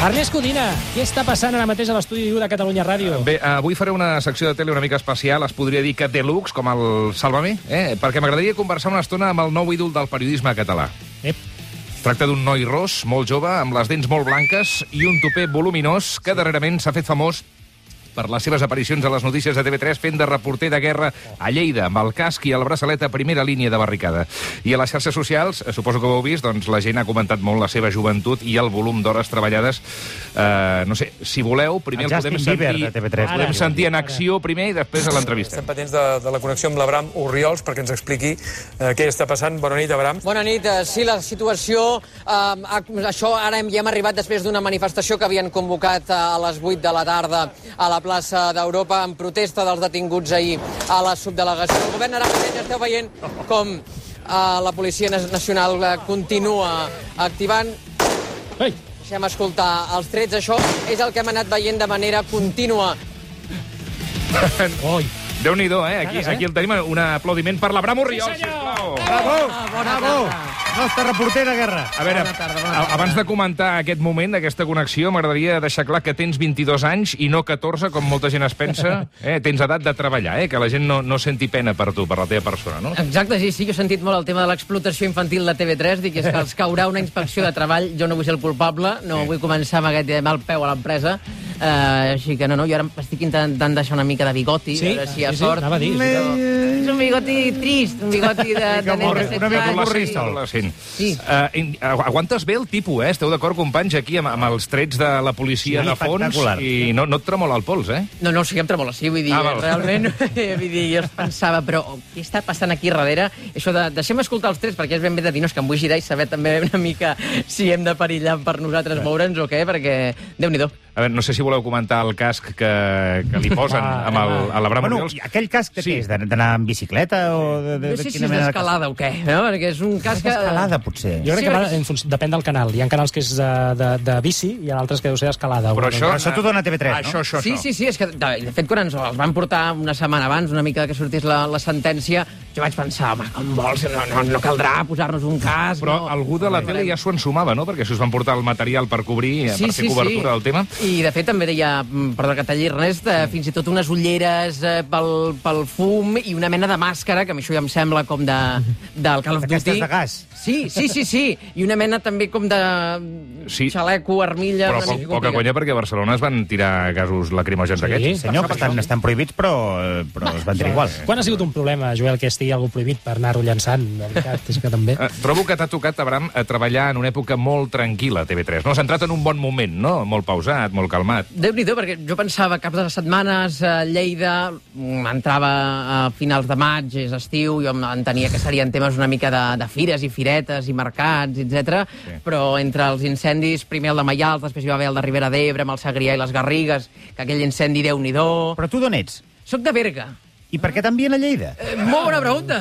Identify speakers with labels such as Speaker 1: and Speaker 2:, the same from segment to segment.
Speaker 1: Ernest Codina, què està passant ara mateix a l'estudi de Catalunya Ràdio?
Speaker 2: Bé, avui faré una secció de tele una mica especial, es podria dir que deluxe, com el Sálvame, perquè m'agradaria conversar una estona amb el nou ídol del periodisme català. Es tracta d'un noi ros, molt jove, amb les dents molt blanques i un tupé voluminós que darrerament s'ha fet famós per les seves aparicions a les notícies de TV3 fent de reporter de guerra a Lleida, amb el casc i el braçalet a primera línia de barricada. I a les xarxes socials, suposo que ho heu vist, doncs la gent ha comentat molt la seva joventut i el volum d'hores treballades. No sé, si voleu, primer el podem sentir en acció primer i després a l'entrevista.
Speaker 3: Estem patents de la connexió amb l'Abram Orriols perquè ens expliqui què està passant. Bona nit, Abram.
Speaker 4: Bona nit. Sí, la situació... Això ara ja hem arribat després d'una manifestació que havien convocat a les 8 de la tarda a la plaça d'Europa en protesta dels detinguts ahir a la subdelegació. El govern aragonès, esteu veient com la Policia Nacional continua activant. Deixem escoltar els trets. Això és el que hem anat veient de manera contínua.
Speaker 2: Déu-n'hi-do, Aquí el tenim, un aplaudiment per l'Abram Orriols, sisplau.
Speaker 5: Bravo! Bravo! Nostre reporter de guerra.
Speaker 2: A veure, abans de comentar aquest moment, aquesta connexió, m'agradaria deixar clar que tens 22 anys i no 14, com molta gent es pensa. Tens edat de treballar, que la gent no senti pena per tu, per la teva persona, no?
Speaker 4: Exacte, sí, jo he sentit molt el tema de l'explotació infantil de TV3, dic que és que els caurà una inspecció de treball, jo no vull ser el culpable, no vull començar amb aquest mal peu a l'empresa, així que no, jo ara estic intentant deixar una mica de bigoti, a veure si hi ha sort. És un bigoti trist, un bigoti de nen de 16 anys.
Speaker 2: Sí. Aguantes bé el tipus, Esteu d'acord, companys, aquí amb els trets de la policia de fons i no et tremola el pols,
Speaker 4: No, sí que em tremola, sí, vull dir, realment, jo es pensava, però què està passant aquí darrere? Això de deixem escoltar els trets, perquè és ben bé de dir, no, és que em vull girar i saber també una mica si hem de perillar per nosaltres moure'ns o què, perquè Déu-n'hi-do.
Speaker 2: A veure, no sé si voleu comentar el casc que li posen amb l'Abram Orriols.
Speaker 5: Aquell casc que és d'anar amb bicicleta o
Speaker 4: no sé si és d'escalada o què, perquè és un casc...
Speaker 5: Escalada, potser.
Speaker 1: Jo crec que depèn del canal. Hi ha canals que és de bici i altres que deu ser d'escalada.
Speaker 2: Però
Speaker 5: això t'ho dona TV3, no?
Speaker 2: Això.
Speaker 4: Sí, és que, de fet, quan ens els van portar una setmana abans, una mica que sortís la sentència, jo vaig pensar, home, com vols, no caldrà posar-nos un casc...
Speaker 2: Però algú de la tele ja s'ho ensumava, no? Perquè s'us van portar el material per cobrir, per fer cobertura del tema.
Speaker 4: I, de fet, també deia, perdó que talli, Ernest, fins i tot unes ulleres pel fum i una mena de màscara, que a mi això ja em sembla com del Call of Duty.
Speaker 5: Aquestes de gas.
Speaker 4: Sí. I una mena també com de xaleco, armilla...
Speaker 2: Però poca conya, perquè a Barcelona es van tirar gasos lacrimògens d'aquests.
Speaker 5: Sí, senyor, que estan prohibits, però es van tirar igual.
Speaker 1: Quan ha sigut un problema, Joel, que estigui algú prohibit per anar-ho llançant? És que també...
Speaker 2: Trobo que t'ha tocat, Abram, treballar en una època molt tranquil·la a TV3. No? S'ha entrat en un bon moment, no? Molt pausat, molt calmat.
Speaker 4: Déu-n'hi-do, perquè jo pensava caps de setmanes a Lleida, entrava a finals de maig, és estiu, jo entenia que serien temes una mica de fires i firetes i mercats, etc. Però entre els incendis, primer el de Maials, després hi va haver el de Ribera d'Ebre, amb el Segrià i les Garrigues, que aquell incendi Déu-n'hi-do...
Speaker 5: Però tu d'on ets?
Speaker 4: Soc de Berga.
Speaker 5: I per què t'envien a Lleida?
Speaker 4: Molt bona pregunta,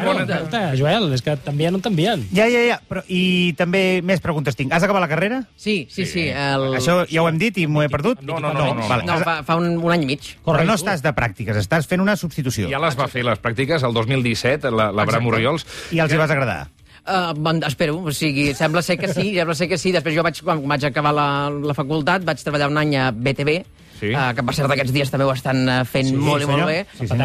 Speaker 1: Joel, és que t'envien on t'envien.
Speaker 5: Ja. Però, i també més preguntes tinc. Has acabat la carrera?
Speaker 4: Sí.
Speaker 5: Això ja ho hem dit i m'ho he perdut?
Speaker 2: No.
Speaker 4: No, fa un any i mig.
Speaker 5: Però no estàs de pràctiques, estàs fent una substitució.
Speaker 2: Ja les va fer, les pràctiques, el 2017, l'Abram Orriols.
Speaker 5: I els hi vas agradar?
Speaker 4: Espero, o sigui, sembla ser que sí. Després jo quan vaig acabar la facultat, vaig treballar un any a BTV, que per cert aquests dies també ho estan fent molt i molt bé.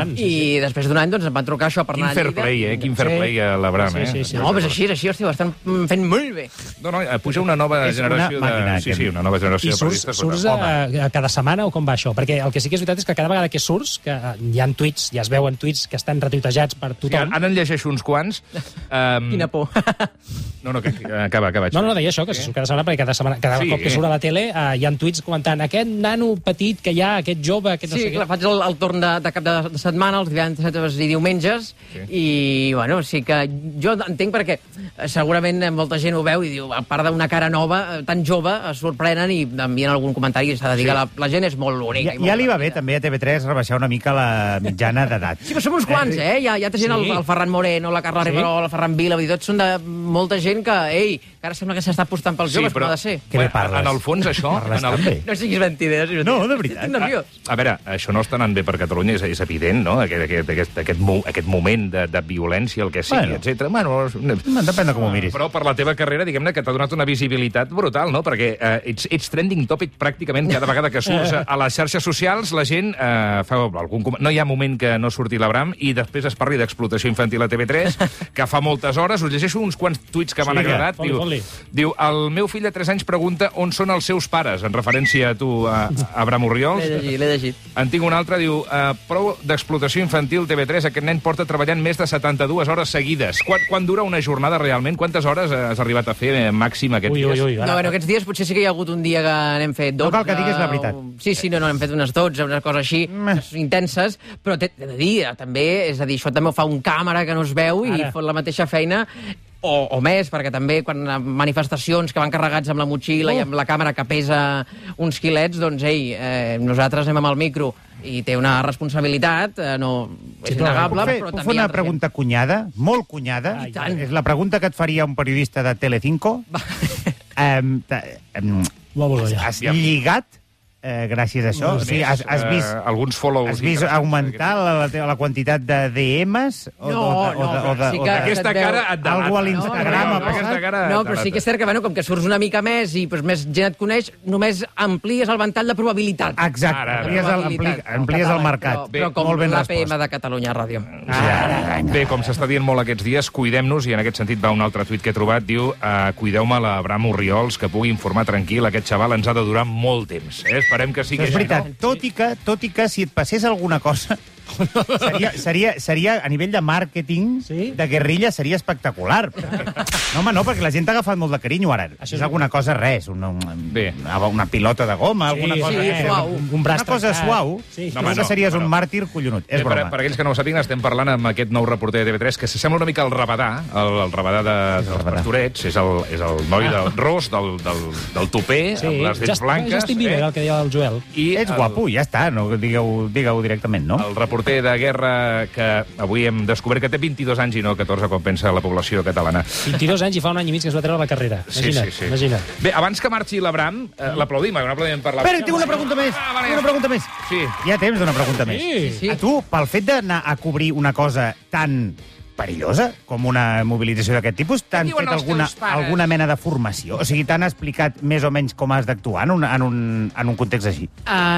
Speaker 4: I després d'un any doncs em van trucar això per anar a Lleida.
Speaker 2: Quin fair play a l'Abram,
Speaker 4: No, però és així, hòstia, ho estan fent molt bé.
Speaker 2: No, puja una nova generació de... una nova generació de periodistes.
Speaker 1: I surts cada setmana o com va això? Perquè el que sí que és veritat és que cada vegada que surts, que hi ha tuits, ja es veuen tuits que estan retuitejats per tothom...
Speaker 2: Ara en llegeixo uns quants.
Speaker 4: Quina por.
Speaker 2: No, acaba.
Speaker 1: No, deia això, que se surt cada setmana, perquè cada cop que surt a la tele hi ha tuits comentant aquest nano petit que hi ha, aquest jove...
Speaker 4: Sí, clar, faig el torn de cap de setmana, els divendres i diumenges, i, bueno, sí que jo entenc perquè segurament molta gent ho veu i diu, a part d'una cara nova, tan jove, es sorprenen i envien algun comentari i s'ha de dir que la gent és molt única.
Speaker 5: Ja li va bé, també, a TV3 rebaixar una mica la mitjana d'edat.
Speaker 4: Sí, però som uns quants, Hi ha gent, el Ferran Moreno, la Carla Riverol, el Ferran Vila, vull dir, tots són de molta gent que, que ara sembla que s'està apostant pels joves, però no ha de ser.
Speaker 5: Què bé parles?
Speaker 2: En el fons, això...
Speaker 4: No siguis mentider.
Speaker 5: No, de veritat.
Speaker 4: Estic nerviós.
Speaker 2: A veure, això no està anant bé per Catalunya, és evident, no? Aquest moment de violència, el que sigui, etc. Bueno,
Speaker 5: depèn de com ho miris.
Speaker 2: Però per la teva carrera, diguem-ne, que t'ha donat una visibilitat brutal, no? Perquè ets trending topic pràcticament cada vegada que surts a les xarxes socials, la gent fa algun... No hi ha moment que no surti l'Abram i després es parli d'explotació infantil a TV3, que fa moltes hores, us llegeixo uns quants tuits que m'han agradat. Diu, el meu fill de 3 anys pregunta on són els seus pares, en referència a tu, Abram Orriols.
Speaker 4: L'he llegit.
Speaker 2: En tinc un altre, diu, prou d'explotació infantil TV3, aquest nen porta treballant més de 72 hores seguides. Quan dura una jornada realment? Quantes hores has arribat a fer màxim aquests dies?
Speaker 4: No, bueno, aquests dies potser sí que hi ha hagut un dia que n'hem fet 12.
Speaker 5: No cal que diguis la veritat.
Speaker 4: Sí, no, hem fet unes 12, unes coses així, intenses, però t'he de dir, també, és a dir, això també ho fa un càmera que no es veu i fot la mateixa feina, o més, perquè també quan manifestacions que van carregats amb la motxilla i amb la càmera que pesa uns quilets, doncs, nosaltres anem amb el micro i té una responsabilitat, no és innegable, però també...
Speaker 5: Puc fer una pregunta cunyada, molt cunyada? És la pregunta que et faria un periodista de Telecinco. Has lligat gràcies a això? Has vist
Speaker 2: alguns follows...
Speaker 5: Has vist augmentar la quantitat de DMs?
Speaker 2: Aquesta cara et delata.
Speaker 5: Algú a l'Instagram ha passat?
Speaker 4: No, però sí que és cert que, com que surts una mica més i més gent et coneix, només amplies el ventall de probabilitat.
Speaker 5: Exacte, amplies el mercat.
Speaker 4: Però com l'APM de Catalunya Ràdio.
Speaker 2: Bé, com s'està dient molt aquests dies, cuidem-nos, i en aquest sentit va un altre tuit que he trobat, diu, cuideu-me l'Abram Orriols, que pugui informar tranquil, aquest xaval ens ha de durar molt temps. Esperem que sigui
Speaker 5: així. És veritat, tot i que si et passés alguna cosa... Seria, a nivell de màrqueting, de guerrilla, seria espectacular. No, home, no, perquè la gent t'ha agafat molt de carinyo ara. És alguna cosa, res, una pilota de goma, alguna cosa...
Speaker 4: suau.
Speaker 5: Una cosa suau, però que series un màrtir collonut. És broma.
Speaker 2: Per aquells que no ho sàpiguen, estem parlant amb aquest nou reporter de TV3, que s'assembla una mica al Rabadà, el Rabadà dels Pastorets, és el noi del ros, del tupé, amb les dents blanques.
Speaker 1: Justin Bieber, el que deia el Joel.
Speaker 5: Ets guapo, ja està, digueu directament, no?
Speaker 2: El reporter de guerra que avui hem descobert que té 22 anys i no 14, com pensa la població catalana.
Speaker 1: 22 anys i fa un any i mig que es va treure la carrera. Imagina't.
Speaker 2: Bé, abans que marxi l'Abram, l'aplaudim per l'Abram.
Speaker 5: Espera, tinc una pregunta més. Hi ha temps d'una pregunta més. A tu, pel fet d'anar a cobrir una cosa tan perillosa com una mobilització d'aquest tipus, t'han fet alguna mena de formació? O sigui, t'han explicat més o menys com has d'actuar en un context així?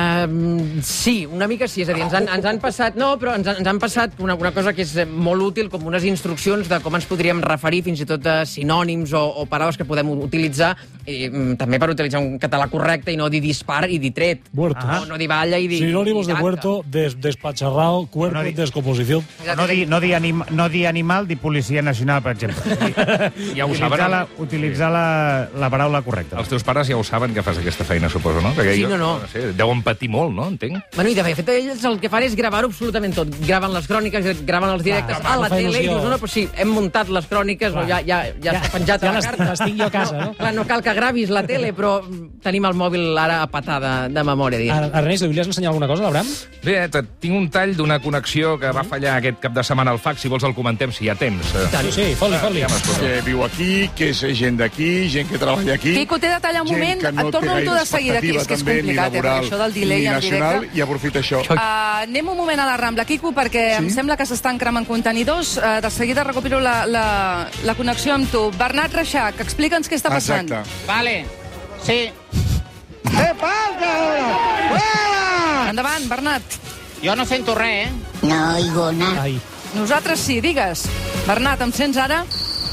Speaker 4: Sí, una mica sí. És a dir, ens han passat... No, però ens han passat una cosa que és molt útil, com unes instruccions de com ens podríem referir, fins i tot de sinònims o paraules que podem utilitzar, també per utilitzar un català correcte i no dir dispar i dir tret. No dir balla i dir...
Speaker 1: Sinònimos de muerto, despacharrao, cuerpo, descomposició.
Speaker 5: No dir animal, dir Policia Nacional, per exemple.
Speaker 2: Ja ho saben.
Speaker 5: Utilitzar la paraula correcta.
Speaker 2: Els teus pares ja ho saben que fas aquesta feina, suposo, no?
Speaker 4: Sí, no.
Speaker 2: Deuen patir molt, no? Entenc.
Speaker 4: Bueno, i de fet, ells el que fan és gravar-ho absolutament tot. Graven les cròniques, graven els directes a la tele, i dius, no, però sí, hem muntat les cròniques, ja està penjat a la carta.
Speaker 1: Les tinc jo a casa, no?
Speaker 4: Clar, no cal que gravis la tele, però tenim el mòbil ara a patar de memòria.
Speaker 1: Ernest, li volies ensenyar alguna cosa, l'Abram?
Speaker 2: Bé, tinc un tall d'una connexió que va fallar aquest cap de setmana al fax, si vols el comentem, si hi ha temps.
Speaker 1: Sí, fot-li.
Speaker 6: Que viu aquí, que és gent d'aquí, gent que treballa aquí...
Speaker 7: Quico, t'he de tallar un moment, et torno amb tu de seguida, que és complicat, això del delay en directe.
Speaker 6: I aprofita això.
Speaker 7: Anem un moment a la Rambla, Quico, perquè em sembla que s'estan cremant contenidors. De seguida recupero la connexió amb tu. Bernat Reixac, explica'ns què està passant.
Speaker 6: Exacte.
Speaker 8: Vale, sí.
Speaker 6: ¿Qué pasa ahora?
Speaker 7: Endavant, Bernat.
Speaker 8: Jo no sento res,
Speaker 9: No oigo nada.
Speaker 7: Nosaltres sí, digues. Bernat, em sents ara?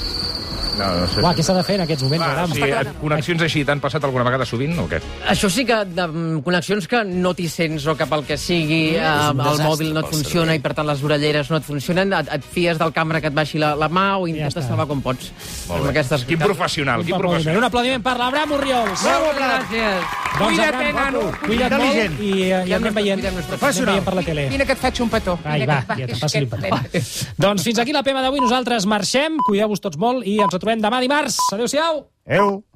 Speaker 2: No sé.
Speaker 1: Què s'ha de fer en aquests moments, Abram?
Speaker 2: Sí, connexions així t'han passat alguna vegada sovint, o què?
Speaker 4: Això sí que connexions que no t'hi sents o que pel que sigui el mòbil no et funciona i per tant les orelleres no et funcionen, et fies del càmera que et baixi la mà o intentes salvar com pots.
Speaker 2: Molt bé. Quin professional, quin professional.
Speaker 1: Un aplaudiment per l'Abram Orriols.
Speaker 4: Gràcies.
Speaker 1: Cuida't, nano. Cuida't molt i ja anem veient per la tele.
Speaker 8: Vine que et faig un petó.
Speaker 1: Ai, va, ja te passi un petó. Doncs fins aquí la PM d'avui. Nosaltres marxem. Cuideu-vos tots molt i ens retrobem demà dimarts. Adéu-siau.
Speaker 5: Adéu.